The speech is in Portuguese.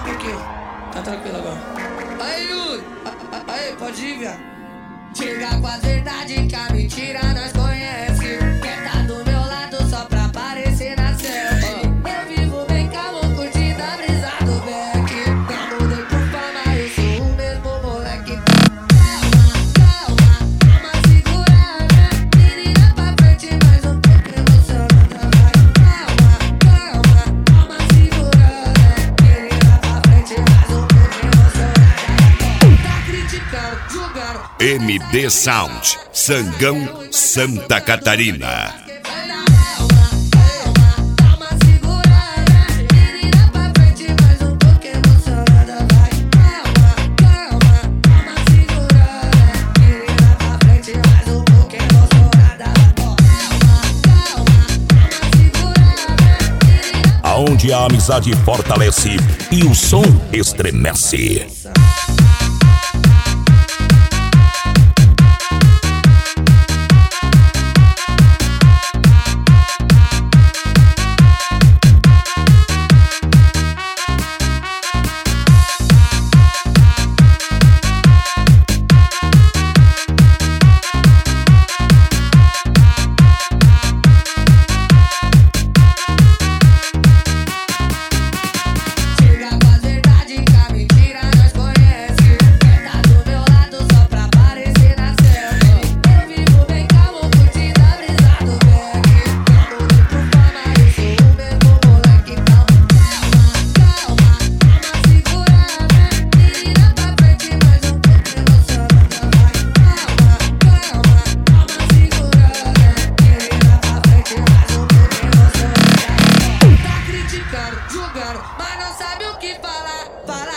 pouquinho. Tá tranquilo agora. Aí, Yuri. Aí, pode ir, viado. Chega com a verdade que a mentira nós conhece. Quer tá do meu lado só pra aparecer na selfie. Eu vivo bem calmo, curtindo a brisa do Beck. Não mudei por fama, eu sou o mesmo moleque. Calma, segurada. Menina pra frente, mais um pouco emocionada. Calma, segurada. Menina pra frente, mais um pouco emocionada. Tá criticando, julgando. MD Sound, Sangão, Santa Catarina. Aonde a amizade fortalece e o som estremece. Julgaram, mas não sabe o que falar.